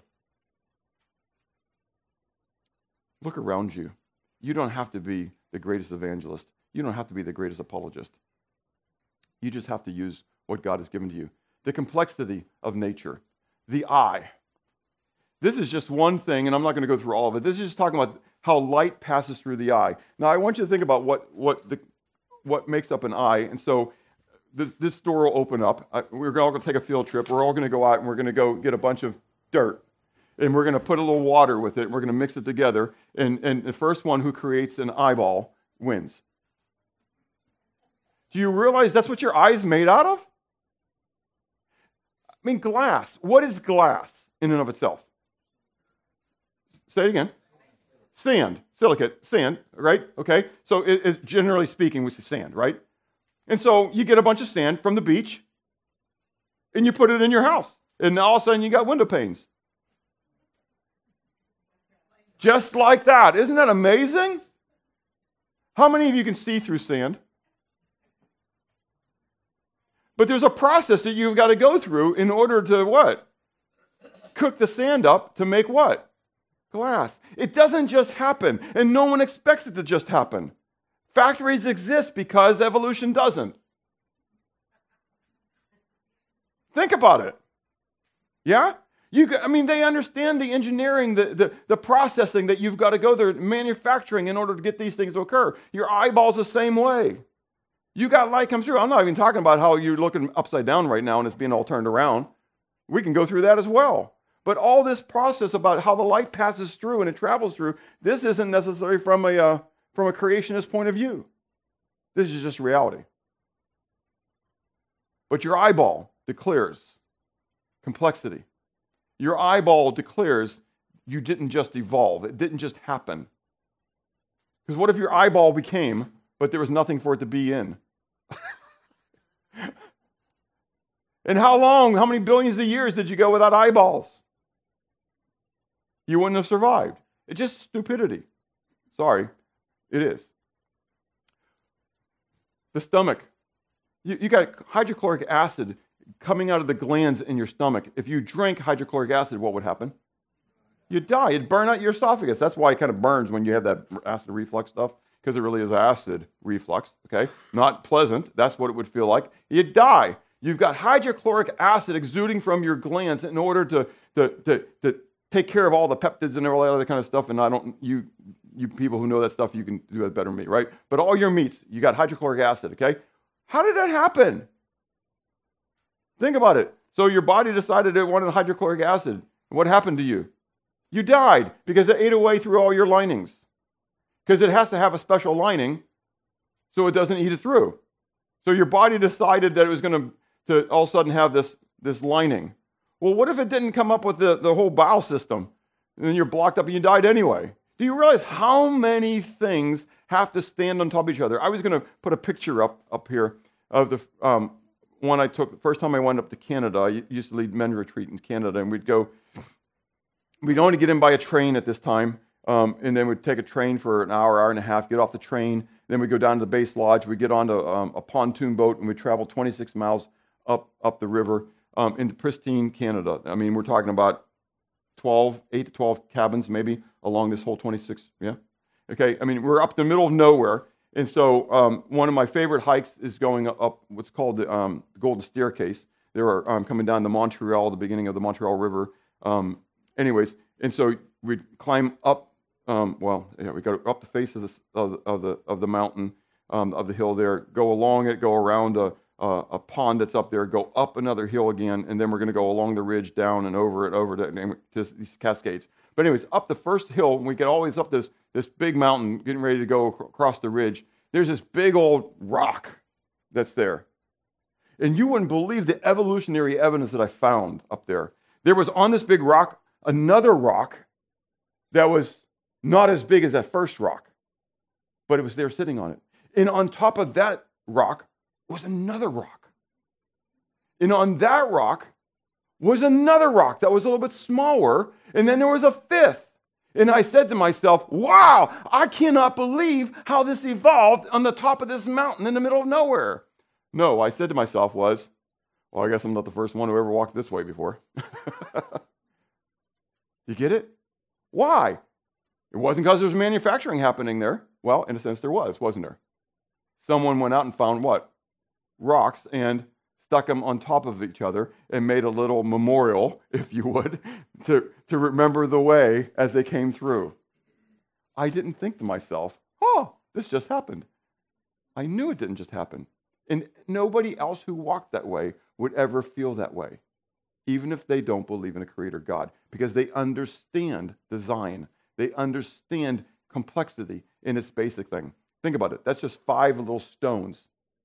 Look around you. You don't have to be the greatest evangelist. You don't have to be the greatest apologist. You just have to use what God has given to you. The complexity of nature, the eye. This is just one thing, and I'm not going to go through all of it. This is just talking about how light passes through the eye. Now, I want you to think about what what the what makes up an eye, and so This, this door will open up. I, we're all going to take a field trip. We're all going to go out and we're going to go get a bunch of dirt. And we're going to put a little water with it. And we're going to mix it together. And, and the first one who creates an eyeball wins. Do you realize that's what your eye is made out of? I mean, glass. What is glass in and of itself? Say it again. Sand. Silicate. Sand, right? Okay. So it, it, generally speaking, we say sand, right? And so you get a bunch of sand from the beach, and you put it in your house. And all of a sudden you got window panes. Just like that. Isn't that amazing? How many of you can see through sand? But there's a process that you've got to go through in order to what? Cook the sand up to make what? Glass. It doesn't just happen, and no one expects it to just happen. Factories exist because evolution doesn't. Think about it. Yeah? You, I mean, they understand the engineering, the, the, the processing that you've got to go there, manufacturing in order to get these things to occur. Your eyeball's the same way. You got light come through. I'm not even talking about how you're looking upside down right now and it's being all turned around. We can go through that as well. But all this process about how the light passes through and it travels through, this isn't necessary from a, uh, from a creationist point of view. This is just reality. But your eyeball declares complexity. Your eyeball declares you didn't just evolve. It didn't just happen. Because what if your eyeball became, but there was nothing for it to be in? And how long, how many billions of years did you go without eyeballs? You wouldn't have survived. It's just stupidity. Sorry, it is. The stomach. You, you got hydrochloric acid coming out of the glands in your stomach. If you drink hydrochloric acid, what would happen? You'd die. It'd burn out your esophagus. That's why it kind of burns when you have that acid reflux stuff, because it really is acid reflux, okay? Not pleasant. That's what it would feel like. You'd die. You've got hydrochloric acid exuding from your glands in order to, to, to, to take care of all the peptides and all that other kind of stuff, and I don't, you, you people who know that stuff, you can do that better than me, right? But all your meats, you got hydrochloric acid, okay? How did that happen? Think about it. So your body decided it wanted hydrochloric acid. What happened to you? You died because it ate away through all your linings. Because it has to have a special lining so it doesn't eat it through. So your body decided that it was going to, to all of a sudden have this, this lining. Well, what if it didn't come up with the, the whole bowel system? And then you're blocked up and you died anyway. Do you realize how many things have to stand on top of each other? I was going to put a picture up, up here of the um, one I took the first time I went up to Canada. I used to lead men's retreat in Canada, and we'd go, we'd only get in by a train at this time, um, and then we'd take a train for an hour, hour and a half, get off the train, then we'd go down to the base lodge, we'd get onto um, a pontoon boat, and we'd travel twenty-six miles up, up the river um, into pristine Canada. I mean, we're talking about twelve, eight to twelve cabins maybe along this whole twenty-six, yeah? Okay, I mean, we're up the middle of nowhere, and so um, one of my favorite hikes is going up what's called the um, Golden Staircase. They were um, coming down to Montreal, the beginning of the Montreal River. Um, anyways, and so we'd climb up, um, well, yeah, we go up the face of the, of the, of the, of the mountain, um, of the hill there, go along it, go around a, a, a pond that's up there, go up another hill again, and then we're going to go along the ridge, down and over it, over to, to these Cascades. But anyways, up the first hill, when we get always up this, this big mountain, getting ready to go across the ridge, there's this big old rock that's there. And you wouldn't believe the evolutionary evidence that I found up there. There was on this big rock another rock that was not as big as that first rock, but it was there sitting on it. And on top of that rock was another rock. And on that rock was another rock that was a little bit smaller, and then there was a fifth. And I said to myself, wow, I cannot believe how this evolved on the top of this mountain in the middle of nowhere. No, I said to myself was, well, I guess I'm not the first one who ever walked this way before. You get it? Why? It wasn't because there was manufacturing happening there. Well, in a sense there was, wasn't there? Someone went out and found what? Rocks and stuck them on top of each other and made a little memorial, if you would, to, to remember the way as they came through. I didn't think to myself, oh, this just happened. I knew it didn't just happen. And nobody else who walked that way would ever feel that way, even if they don't believe in a creator God, because they understand design. They understand complexity in its basic thing. Think about it. That's just five little stones.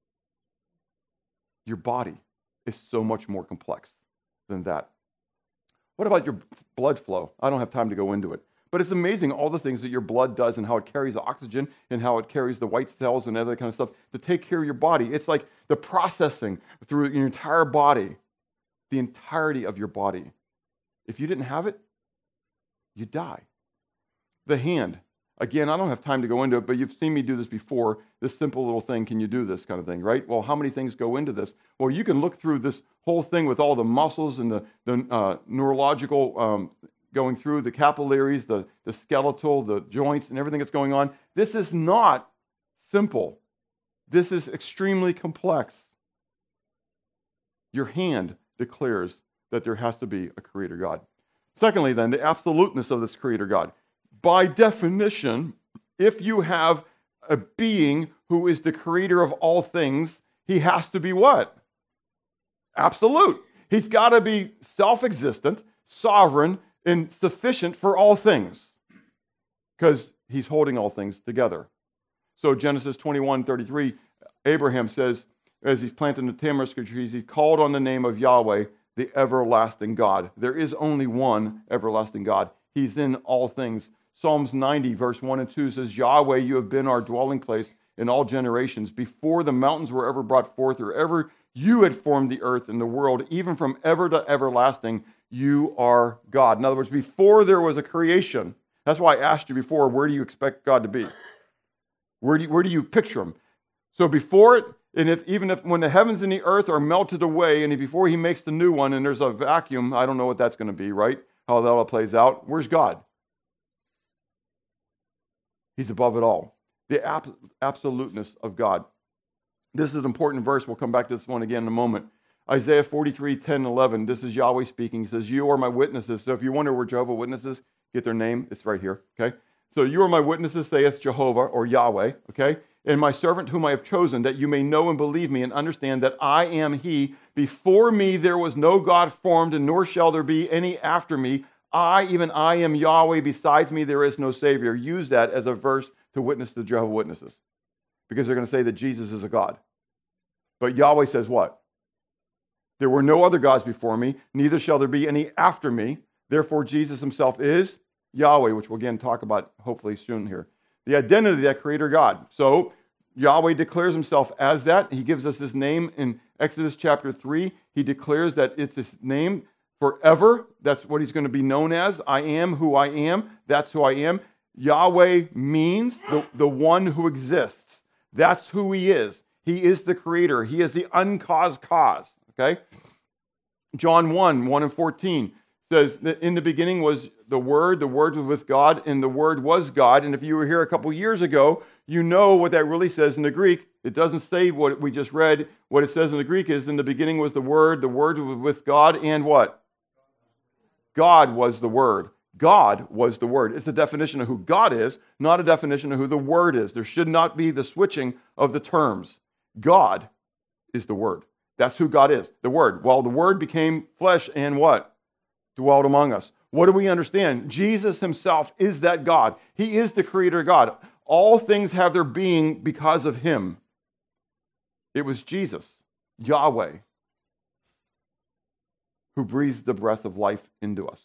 Your body is so much more complex than that. What about your blood flow? I don't have time to go into it. But it's amazing all the things that your blood does and how it carries oxygen and how it carries the white cells and other kind of stuff to take care of your body. It's like the processing through your entire body, the entirety of your body. If you didn't have it, you die. The hand. Again, I don't have time to go into it, but you've seen me do this before. This simple little thing, can you do this kind of thing, right? Well, how many things go into this? Well, you can look through this whole thing with all the muscles and the, the uh, neurological um, going through, the capillaries, the, the skeletal, the joints, and everything that's going on. This is not simple. This is extremely complex. Your hand declares that there has to be a creator God. Secondly, then, the absoluteness of this creator God. By definition, if you have a being who is the creator of all things, he has to be what? Absolute. He's got to be self-existent, sovereign, and sufficient for all things, because he's holding all things together. So Genesis twenty-one thirty-three, Abraham says, as he's planting the tamarisk trees, he called on the name of Yahweh, the everlasting God. There is only one everlasting God. He's in all things. Psalms ninety, verse one and two says, Yahweh, you have been our dwelling place in all generations. Before the mountains were ever brought forth, or ever you had formed the earth and the world, even from ever to everlasting, you are God. In other words, before there was a creation, that's why I asked you before, where do you expect God to be? Where do you, where do you picture him? So before it, and if even if when the heavens and the earth are melted away, and before he makes the new one, and there's a vacuum, I don't know what that's going to be, right? How that all plays out. Where's God? He's above it all. The ab- absoluteness of God. This is an important verse. We'll come back to this one again in a moment. Isaiah forty-three, ten, eleven. This is Yahweh speaking. He says, you are my witnesses. So if you wonder where Jehovah Witnesses get their name, it's right here, okay? So you are my witnesses, saith Jehovah, or Yahweh, okay? And my servant whom I have chosen, that you may know and believe me and understand that I am he. Before me there was no God formed, and nor shall there be any after me. I, even I, am Yahweh. Besides me there is no Savior. Use that as a verse to witness to Jehovah Witnesses, because they're going to say that Jesus is a God. But Yahweh says what? There were no other gods before me, neither shall there be any after me. Therefore Jesus himself is Yahweh, which we'll again talk about hopefully soon here. The identity of that creator God. So Yahweh declares himself as that. He gives us his name in Exodus chapter three. He declares that it's his name forever. That's what he's going to be known as. I am who I am. That's who I am. Yahweh means the, the one who exists. That's who he is. He is the creator. He is the uncaused cause. Okay? John one, one and fourteen says that in the beginning was the Word, the Word was with God, and the Word was God. And if you were here a couple years ago, you know what that really says in the Greek. It doesn't say what we just read. What it says in the Greek is, in the beginning was the Word, the Word was with God, and what? God was the Word. God was the Word. It's a definition of who God is, not a definition of who the Word is. There should not be the switching of the terms. God is the Word. That's who God is, the Word. Well, the Word became flesh and what? Dwelled among us. What do we understand? Jesus himself is that God. He is the creator God. All things have their being because of him. It was Jesus, Yahweh, who breathed the breath of life into us.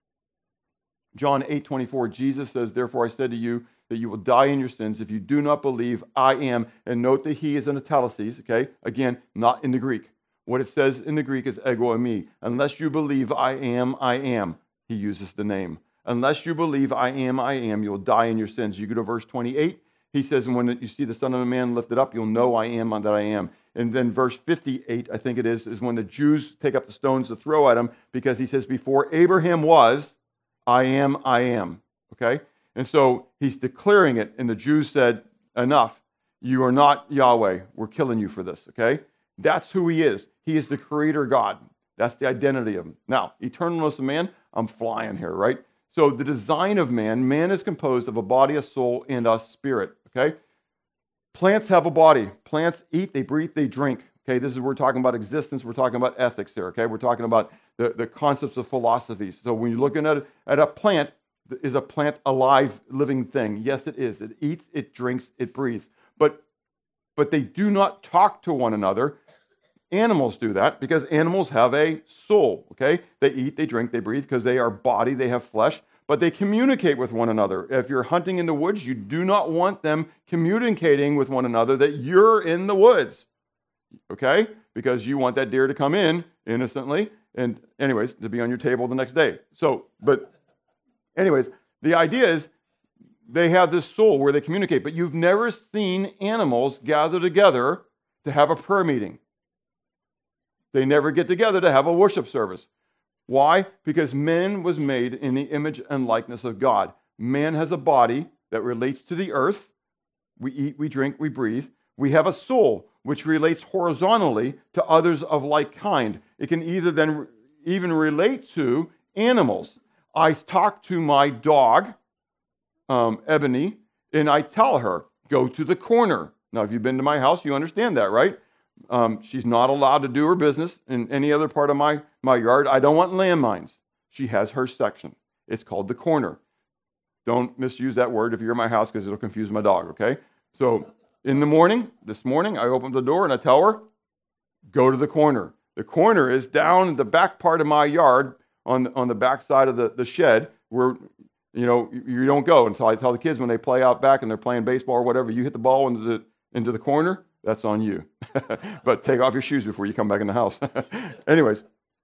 John eight twenty-four, Jesus says, therefore I said to you that you will die in your sins if you do not believe I am. And note that he is in italics, okay? Again, not in the Greek. What it says in the Greek is ego eimi. Unless you believe I am, I am. He uses the name. Unless you believe I am, I am, you'll die in your sins. You go to verse twenty-eight. He says, and when you see the Son of a Man lifted up, you'll know I am that I am. And then verse fifty-eight, I think it is, is when the Jews take up the stones to throw at him, because he says, before Abraham was, I am, I am. Okay? And so he's declaring it, and the Jews said, enough. You are not Yahweh. We're killing you for this. Okay? That's who he is. He is the creator God. That's the identity of him. Now, eternalness of man, I'm flying here, right? So the design of man, man is composed of a body, a soul, and a spirit, okay? Plants have a body. Plants eat, they breathe, they drink. Okay, this is, we're talking about existence, we're talking about ethics here, okay? We're talking about the, the concepts of philosophies. So when you're looking at, at a plant, is a plant a live, living thing? Yes, it is. It eats, it drinks, it breathes. But, but they do not talk to one another. Animals do that because animals have a soul, okay? They eat, they drink, they breathe because they are body, they have flesh, but they communicate with one another. If you're hunting in the woods, you do not want them communicating with one another that you're in the woods, okay? Because you want that deer to come in innocently and anyways, to be on your table the next day. So, but anyways, the idea is they have this soul where they communicate, but you've never seen animals gather together to have a prayer meeting. They never get together to have a worship service. Why? Because man was made in the image and likeness of God. Man has a body that relates to the earth. We eat, we drink, we breathe. We have a soul which relates horizontally to others of like kind. It can either then even relate to animals. I talk to my dog, um, Ebony, and I tell her, go to the corner. Now, if you've been to my house, you understand that, right? Um, she's not allowed to do her business in any other part of my, my yard. I don't want landmines. She has her section. It's called the corner. Don't misuse that word if you're in my house because it'll confuse my dog, okay? So in the morning, this morning, I open the door and I tell her, go to the corner. The corner is down in the back part of my yard on the, on the back side of the, the shed where, you know, you, you don't go. And so I tell the kids when they play out back and they're playing baseball or whatever, you hit the ball into the, into the corner, that's on you. But take off your shoes before you come back in the house. Anyways,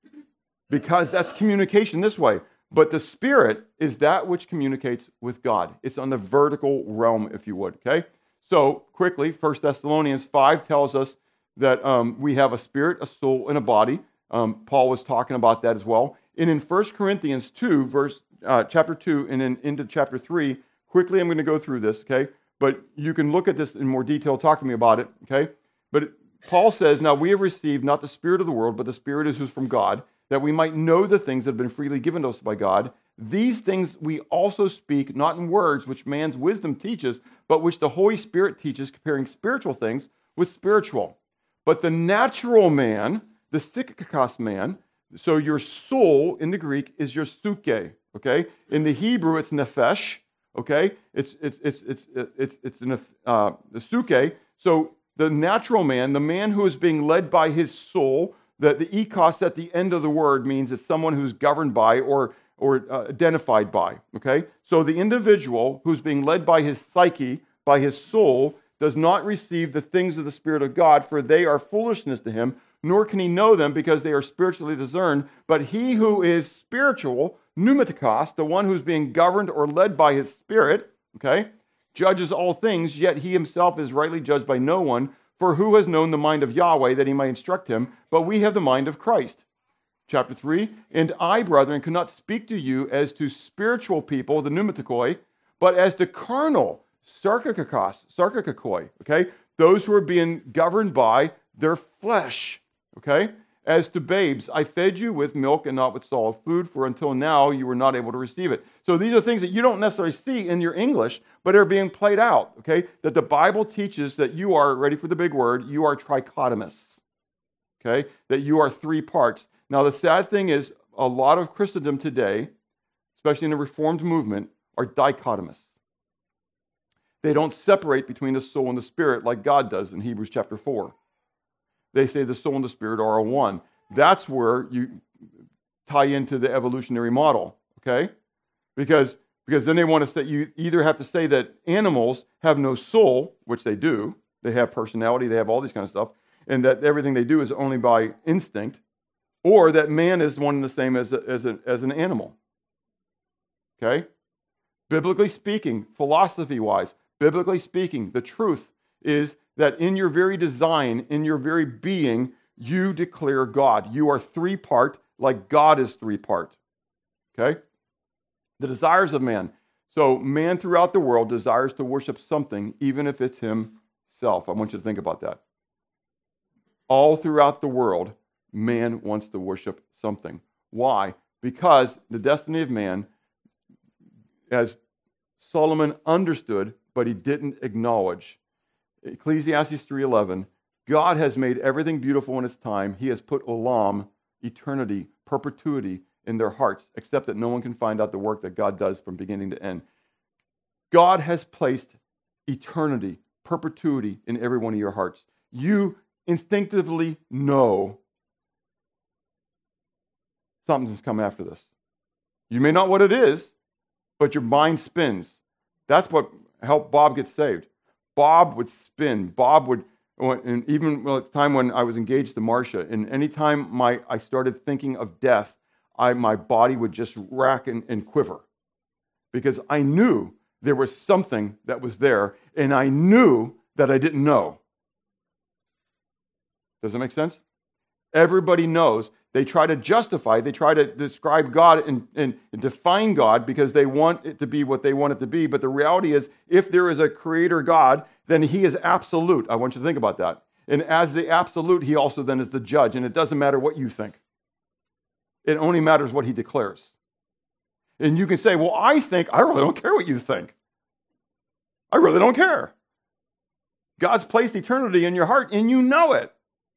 because that's communication this way. But the Spirit is that which communicates with God. It's on the vertical realm, if you would, okay? So, quickly, First Thessalonians five tells us that um, we have a spirit, a soul, and a body. Um, Paul was talking about that as well. And in First Corinthians two, verse, uh, chapter two, and then into chapter three, quickly I'm going to go through this, okay? But you can look at this in more detail, talk to me about it, okay? But Paul says, now we have received not the spirit of the world, but the Spirit is who's from God, that we might know the things that have been freely given to us by God. These things we also speak, not in words which man's wisdom teaches, but which the Holy Spirit teaches, comparing spiritual things with spiritual. But the natural man, the psychikos man, so your soul in the Greek is your suke, okay? In the Hebrew, it's nefesh, okay? It's it's it's it's it's it's an, uh, the suke. So the natural man, the man who is being led by his soul, the the ikos at the end of the word means it's someone who's governed by or or uh, identified by, okay? So the individual who's being led by his psyche, by his soul, does not receive the things of the Spirit of God, for they are foolishness to him, nor can he know them because they are spiritually discerned. But he who is spiritual, pneumatikos, the one who's being governed or led by his Spirit, okay, judges all things, yet he himself is rightly judged by no one. For who has known the mind of Yahweh that he might instruct him? But we have the mind of Christ. Chapter three, and I, brethren, cannot speak to you as to spiritual people, the pneumatikoi, but as to carnal, sarkikos, sarkikoi, okay? Those who are being governed by their flesh, okay? As to babes, I fed you with milk and not with solid food, for until now you were not able to receive it. So these are things that you don't necessarily see in your English, but are being played out, okay? That the Bible teaches that you are, ready for the big word, you are trichotomous, okay? That you are three parts. Now, the sad thing is, a lot of Christendom today, especially in the Reformed movement, are dichotomous. They don't separate between the soul and the spirit like God does in Hebrews chapter four. They say the soul and the spirit are one. That's where you tie into the evolutionary model, okay? Because, because then they want to say, you either have to say that animals have no soul, which they do, they have personality, they have all these kind of stuff, and that everything they do is only by instinct, or that man is one and the same as, a, as, a, as an animal. Okay? Biblically speaking, philosophy-wise, biblically speaking, the truth is that in your very design, in your very being, you declare God. You are three-part like God is three-part. Okay? The desires of man. So man throughout the world desires to worship something, even if it's himself. I want you to think about that. All throughout the world, man wants to worship something. Why? Because the destiny of man, as Solomon understood, but he didn't acknowledge. Ecclesiastes three eleven, God has made everything beautiful in its time. He has put olam, eternity, perpetuity, in their hearts, except that no one can find out the work that God does from beginning to end. God has placed eternity, perpetuity in every one of your hearts. You instinctively know something's come after this. You may not know what it is, but your mind spins. That's what helped Bob get saved. Bob would spin. Bob would, and even well, at the time when I was engaged to Marcia, and any time my I started thinking of death, I my body would just rack and, and quiver, because I knew there was something that was there, and I knew that I didn't know. Does that make sense? Everybody knows. They try to justify, they try to describe God and, and, and define God because they want it to be what they want it to be. But the reality is, if there is a creator God, then he is absolute. I want you to think about that. And as the absolute, he also then is the judge. And it doesn't matter what you think. It only matters what he declares. And you can say, well, I think, I really don't care what you think. I really don't care. God's placed eternity in your heart, and you know it.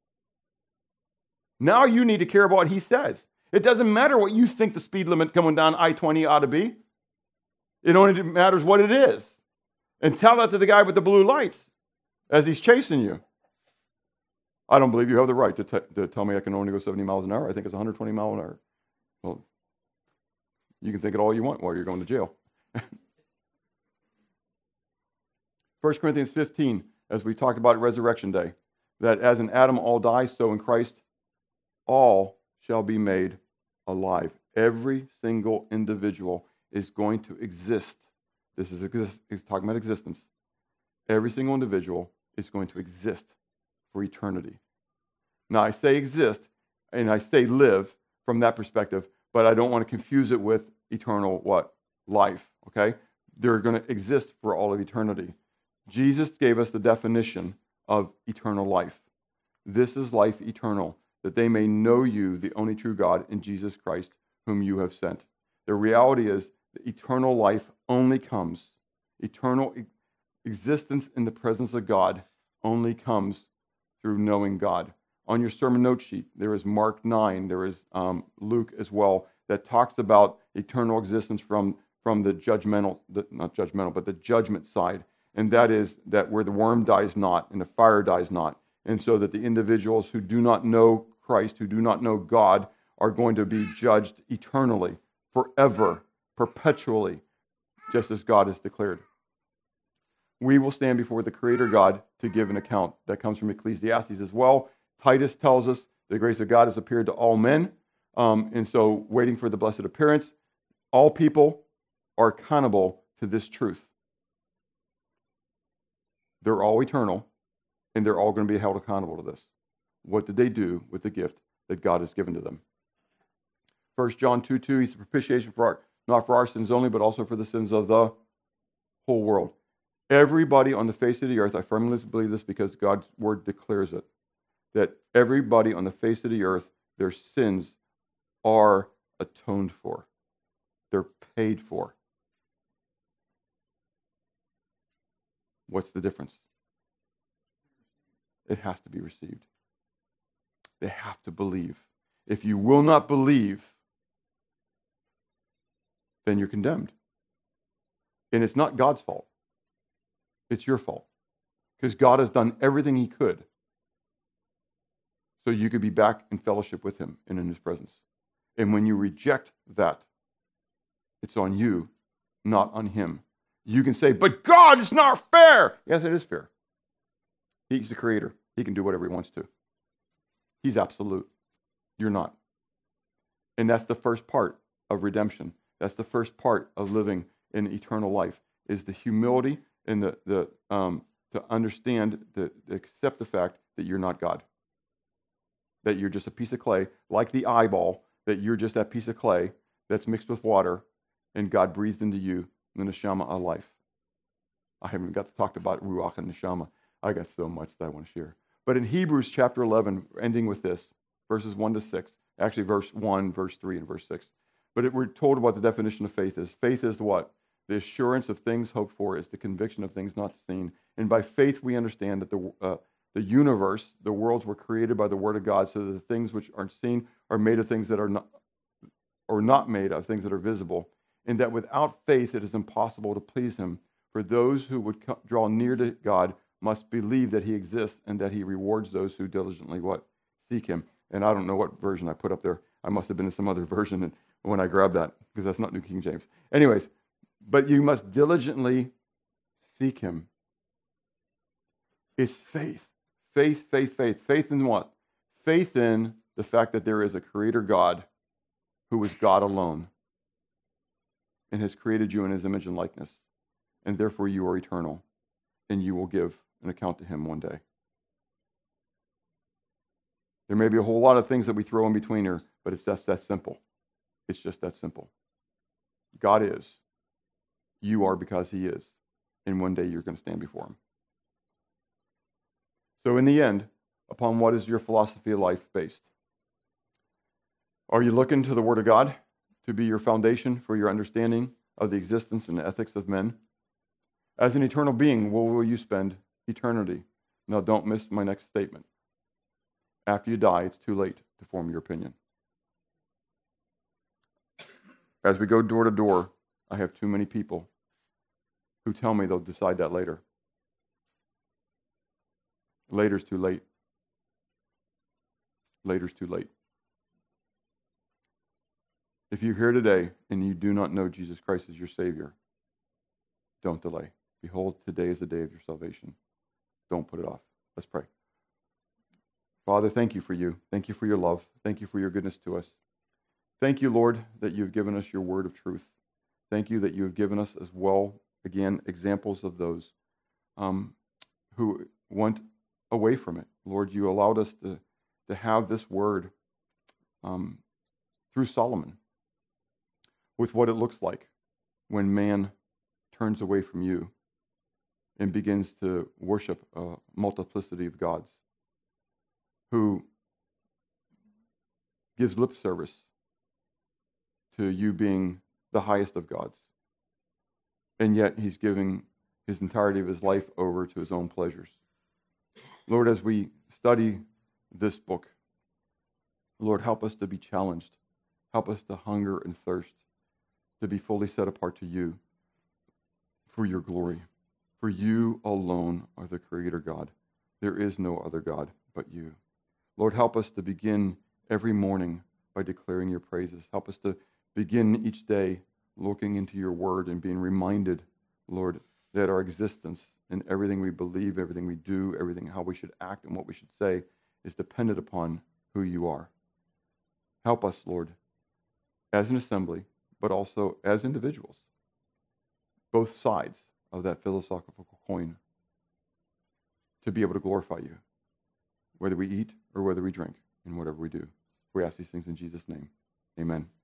Now you need to care about what he says. It doesn't matter what you think the speed limit coming down I twenty ought to be. It only matters what it is. And tell that to the guy with the blue lights as he's chasing you. I don't believe you have the right to, t- to tell me I can only go seventy miles an hour. I think it's one hundred twenty miles an hour. Well, you can think it all you want while you're going to jail. First Corinthians fifteen, as we talked about at Resurrection Day, that as in Adam all die, so in Christ all shall be made alive. Every single individual is going to exist. This is exist, he's talking about existence. Every single individual is going to exist for eternity. Now, I say exist, and I say live from that perspective, but I don't want to confuse it with eternal what? Life, okay? They're going to exist for all of eternity. Jesus gave us the definition of eternal life. This is life eternal, that they may know you, the only true God, and Jesus Christ, whom you have sent. The reality is that eternal life only comes, eternal e- existence in the presence of God only comes through knowing God. On your sermon note sheet, there is Mark nine, there is um, Luke as well, that talks about eternal existence from, from the judgmental, the, not judgmental, but the judgment side. And that is that where the worm dies not and the fire dies not. And so that the individuals who do not know Christ, who do not know God, are going to be judged eternally, forever, perpetually, just as God has declared. We will stand before the Creator God to give an account. That comes from Ecclesiastes as well. Titus tells us the grace of God has appeared to all men. Um, and so waiting for the blessed appearance, all people are accountable to this truth. They're all eternal, and they're all going to be held accountable to this. What did they do with the gift that God has given to them? First John two two, he's the propitiation for our, not for our sins only, but also for the sins of the whole world. Everybody on the face of the earth, I firmly believe this because God's word declares it, that everybody on the face of the earth, their sins are atoned for. They're paid for. What's the difference? It has to be received. They have to believe. If you will not believe, then you're condemned. And it's not God's fault. It's your fault. Because God has done everything he could so you could be back in fellowship with him and in his presence. And when you reject that, it's on you, not on him. You can say, but God, it's not fair. Yes, it is fair. He's the creator. He can do whatever he wants to. He's absolute. You're not. And that's the first part of redemption. That's the first part of living in eternal life, is the humility and the, the um, to understand, the, to accept the fact that you're not God. That you're just a piece of clay, like the eyeball, that you're just that piece of clay that's mixed with water, and God breathed into you the neshama of life. I haven't got to talk about ruach and neshama. I got so much that I want to share. But in Hebrews chapter eleven, ending with this, verses one to six, actually verse one, verse three, and verse six. But it, we're told what the definition of faith is. Faith is what? The assurance of things hoped for, is the conviction of things not seen. And by faith we understand that the uh, the universe, the worlds were created by the word of God, so that the things which aren't seen are made of things that are not, or not made of things that are visible. And that without faith it is impossible to please him. For those who would co- draw near to God must believe that he exists and that he rewards those who diligently what? Seek him. And I don't know what version I put up there. I must have been in some other version when I grabbed that, because that's not New King James. Anyways, but you must diligently seek him. It's faith. Faith, faith, faith. Faith in what? Faith in the fact that there is a creator God who is God alone and has created you in his image and likeness. And therefore you are eternal, and you will give an account to him one day. There may be a whole lot of things that we throw in between here, but it's just that simple. It's just that simple. God is. You are because he is. And one day you're going to stand before him. So in the end, upon what is your philosophy of life based? Are you looking to the Word of God to be your foundation for your understanding of the existence and ethics of men? As an eternal being, where will you spend eternity? Now, don't miss my next statement. After you die, it's too late to form your opinion. As we go door to door, I have too many people who tell me they'll decide that later. Later's too late. Later's too late. If you're here today and you do not know Jesus Christ as your Savior, don't delay. Behold, today is the day of your salvation. Don't put it off. Let's pray. Father, thank you for you. Thank you for your love. Thank you for your goodness to us. Thank you, Lord, that you've given us your word of truth. Thank you that you have given us as well, again, examples of those um, who went away from it. Lord, you allowed us to, to have this word um, through Solomon with what it looks like when man turns away from you and begins to worship a multiplicity of gods, who gives lip service to you being the highest of gods. And yet he's giving his entirety of his life over to his own pleasures. Lord, as we study this book, Lord, help us to be challenged. Help us to hunger and thirst, to be fully set apart to you for your glory. For you alone are the Creator God. There is no other God but you. Lord, help us to begin every morning by declaring your praises. Help us to begin each day looking into your word and being reminded, Lord, that our existence and everything we believe, everything we do, everything how we should act and what we should say is dependent upon who you are. Help us, Lord, as an assembly, but also as individuals, both sides of that philosophical coin, to be able to glorify you, whether we eat or whether we drink, and whatever we do. We ask these things in Jesus' name. Amen.